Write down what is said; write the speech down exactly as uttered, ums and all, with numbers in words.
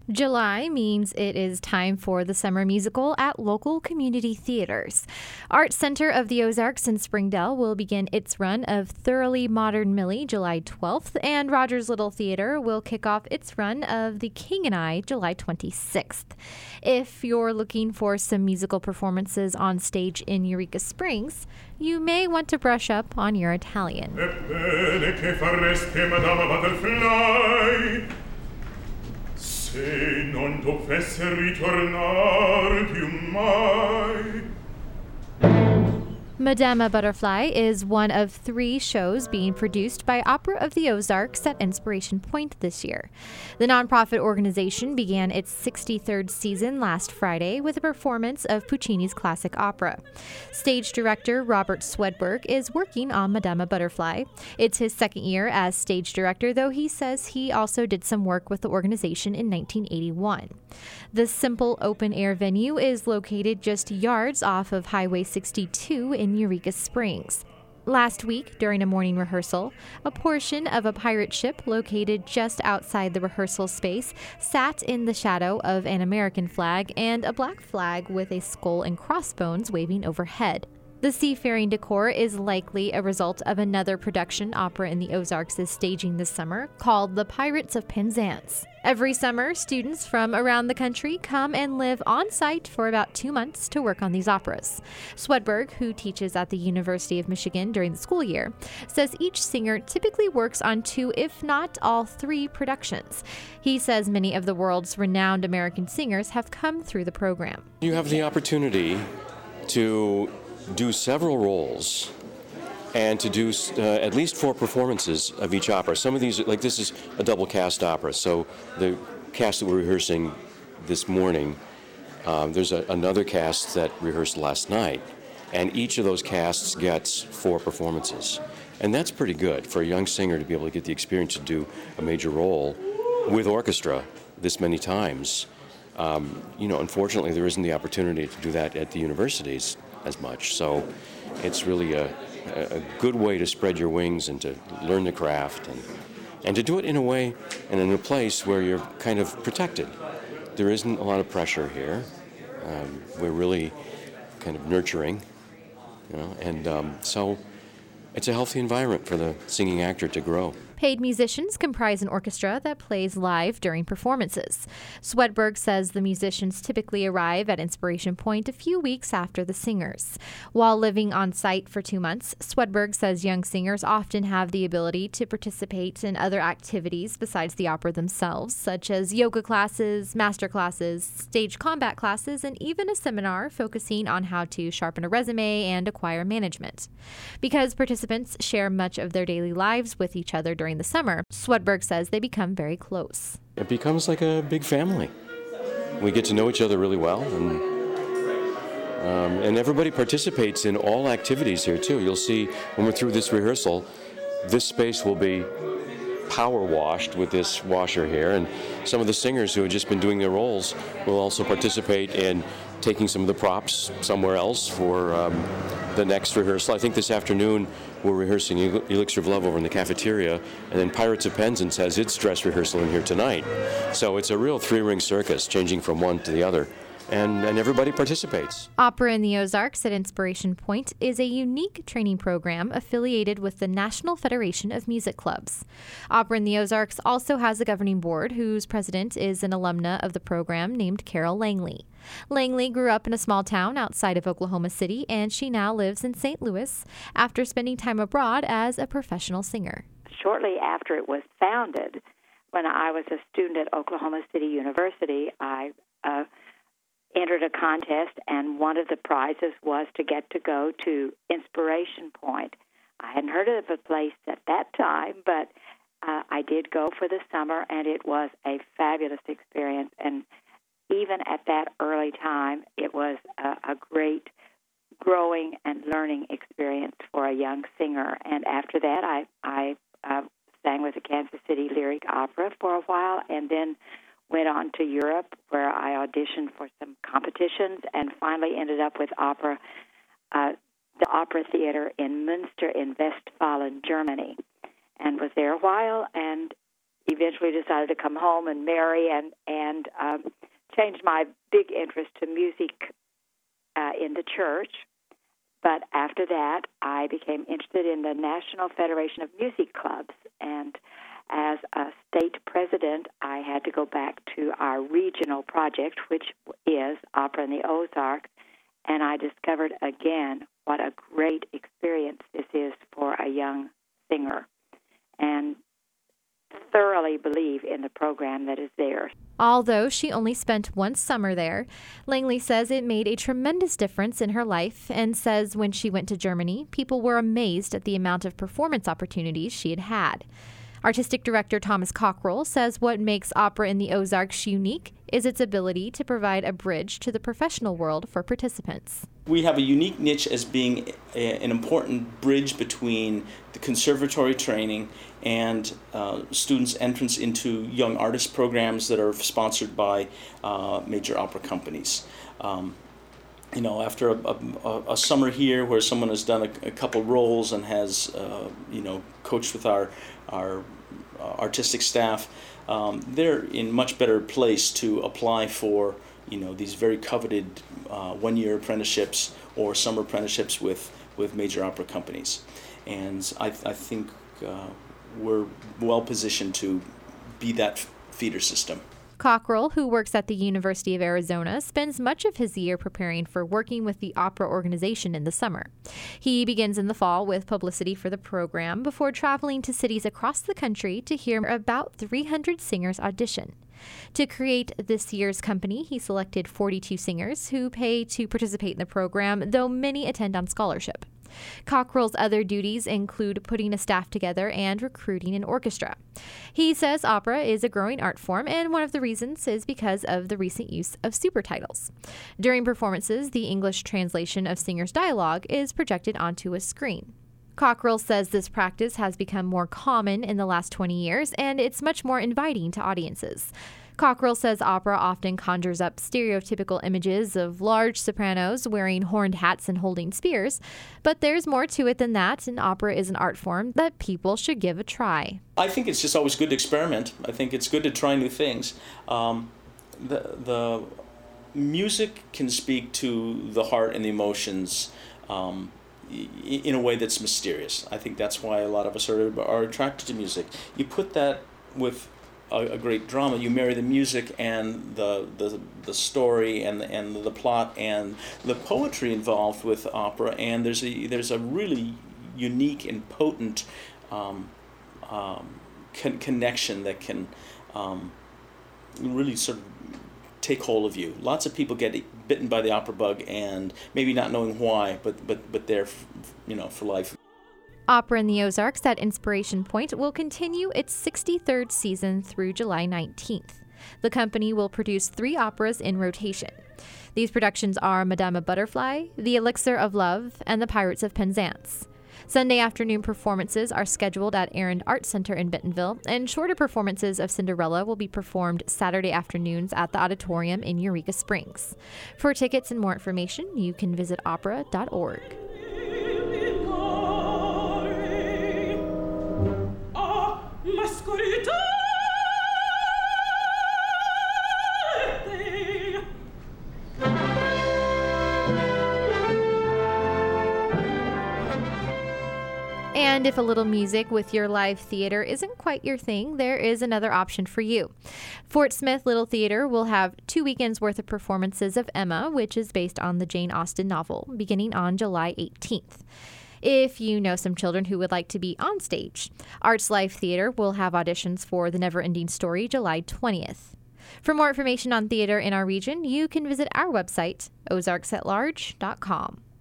July means it is time for the summer musical at local community theaters. Art Center of the Ozarks in Springdale will begin its run of Thoroughly Modern Millie July twelfth, and Rogers Little Theater will kick off its run of The King and I July twenty-sixth. If you're looking for some musical performances on stage in Eureka Springs, you may want to brush up on your Italian. Ebbene che fareste, Madama Butterfly? Se non dovesse ritornare più mai. Madama Butterfly is one of three shows being produced by Opera of the Ozarks at Inspiration Point this year. The nonprofit organization began its sixty-third season last Friday with a performance of Puccini's classic opera. Stage director Robert Swedberg is working on Madama Butterfly. It's his second year as stage director, though he says he also did some work with the organization in nineteen eighty-one. The simple open-air venue is located just yards off of Highway sixty-two in Eureka Springs. Last week, during a morning rehearsal, a portion of a pirate ship located just outside the rehearsal space sat in the shadow of an American flag and a black flag with a skull and crossbones waving overhead. The seafaring decor is likely a result of another production Opera in the Ozarks is staging this summer called The Pirates of Penzance. Every summer, students from around the country come and live on site for about two months to work on these operas. Swedberg, who teaches at the University of Michigan during the school year, says each singer typically works on two, if not all three, productions. He says many of the world's renowned American singers have come through the program. You have the opportunity to do several roles and to do uh, at least four performances of each opera. Some of these, like this is a double cast opera, so the cast that we're rehearsing this morning, um, there's a, another cast that rehearsed last night, and each of those casts gets four performances. And that's pretty good for a young singer to be able to get the experience to do a major role with orchestra this many times. Um, you know, unfortunately, there isn't the opportunity to do that at the universities as much. So it's really a, a good way to spread your wings and to learn the craft and, and to do it in a way and in a place where you're kind of protected. There isn't a lot of pressure here. Um, we're really kind of nurturing, you know, and um, so it's a healthy environment for the singing actor to grow. Paid musicians comprise an orchestra that plays live during performances. Swedberg says the musicians typically arrive at Inspiration Point a few weeks after the singers. While living on site for two months, Swedberg says young singers often have the ability to participate in other activities besides the opera themselves, such as yoga classes, master classes, stage combat classes, and even a seminar focusing on how to sharpen a resume and acquire management. Because participants share much of their daily lives with each other during the summer, Swedberg says they become very close. It becomes like a big family. We get to know each other really well, and um, and everybody participates in all activities here too. You'll see when we're through this rehearsal, this space will be power washed with this washer here, and some of the singers who have just been doing their roles will also participate in taking some of the props somewhere else for um, the next rehearsal. I think this afternoon we're rehearsing Elixir of Love over in the cafeteria, and then Pirates of Penzance has its dress rehearsal in here tonight. So it's a real three-ring circus, changing from one to the other. And, and everybody participates. Opera in the Ozarks at Inspiration Point is a unique training program affiliated with the National Federation of Music Clubs. Opera in the Ozarks also has a governing board whose president is an alumna of the program named Carol Langley. Langley grew up in a small town outside of Oklahoma City, and she now lives in Saint Louis after spending time abroad as a professional singer. Shortly after it was founded, when I was a student at Oklahoma City University, I uh, entered a contest, and one of the prizes was to get to go to Inspiration Point. I hadn't heard of the place at that time, but uh, I did go for the summer, and it was a fabulous experience. And even at that early time, it was a, a great growing and learning experience for a young singer. And after that, I, I uh, sang with the Kansas City Lyric Opera for a while, and then went on to Europe, where I auditioned for some competitions, and finally ended up with opera, uh, the Opera Theater in Münster in Westfalen, Germany, and was there a while, and eventually decided to come home and marry and, and um, changed my big interest to music uh, in the church. But after that, I became interested in the National Federation of Music Clubs. And as a state president, I had to go back to our regional project, which is Opera in the Ozarks. And I discovered again what a great experience this is for a young singer, and thoroughly believe in the program that is there. Although she only spent one summer there, Langley says it made a tremendous difference in her life, and says when she went to Germany, people were amazed at the amount of performance opportunities she had had. Artistic director Thomas Cockrell says what makes Opera in the Ozarks unique is its ability to provide a bridge to the professional world for participants. We have a unique niche as being a, an important bridge between the conservatory training and uh, students' entrance into young artist programs that are sponsored by uh, major opera companies. Um, you know, after a, a, a summer here where someone has done a, a couple roles and has, uh, you know, coached with our our uh, artistic staff, um, they're in much better place to apply for, you know, these very coveted uh, one-year apprenticeships or summer apprenticeships with, with major opera companies. And I, I think uh, we're well positioned to be that feeder system. Cockrell, who works at the University of Arizona, spends much of his year preparing for working with the opera organization in the summer. He begins in the fall with publicity for the program before traveling to cities across the country to hear about three hundred singers audition. To create this year's company, he selected forty-two singers who pay to participate in the program, though many attend on scholarship. Cockrell's other duties include putting a staff together and recruiting an orchestra. He says opera is a growing art form, and one of the reasons is because of the recent use of supertitles. During performances, the English translation of singers' dialogue is projected onto a screen. Cockrell says this practice has become more common in the last twenty years, and it's much more inviting to audiences. Cockrell says opera often conjures up stereotypical images of large sopranos wearing horned hats and holding spears, but there's more to it than that, and opera is an art form that people should give a try. I think it's just always good to experiment. I think it's good to try new things. Um, the, the music can speak to the heart and the emotions um, in a way that's mysterious. I think that's why a lot of us are, are attracted to music. You put that with a, a great drama, you marry the music and the the, the story and the, and the plot and the poetry involved with opera, and there's a there's a really unique and potent um, um, con- connection that can um, really sort of take hold of you. Lots of people get bitten by the opera bug, and maybe not knowing why, but but but they're, you know, for life. Opera in the Ozarks at Inspiration Point will continue its sixty-third season through July nineteenth. The company will produce three operas in rotation. These productions are Madama Butterfly, The Elixir of Love, and The Pirates of Penzance. Sunday afternoon performances are scheduled at Arend Art Center in Bentonville, and shorter performances of Cinderella will be performed Saturday afternoons at the auditorium in Eureka Springs. For tickets and more information, you can visit opera dot org. And if a little music with your live theater isn't quite your thing, there is another option for you. Fort Smith Little Theater will have two weekends worth of performances of Emma, which is based on the Jane Austen novel, beginning on July eighteenth. If you know some children who would like to be on stage, Arts Live Theater will have auditions for The Never-Ending Story July twentieth. For more information on theater in our region, you can visit our website, ozarks at large dot com.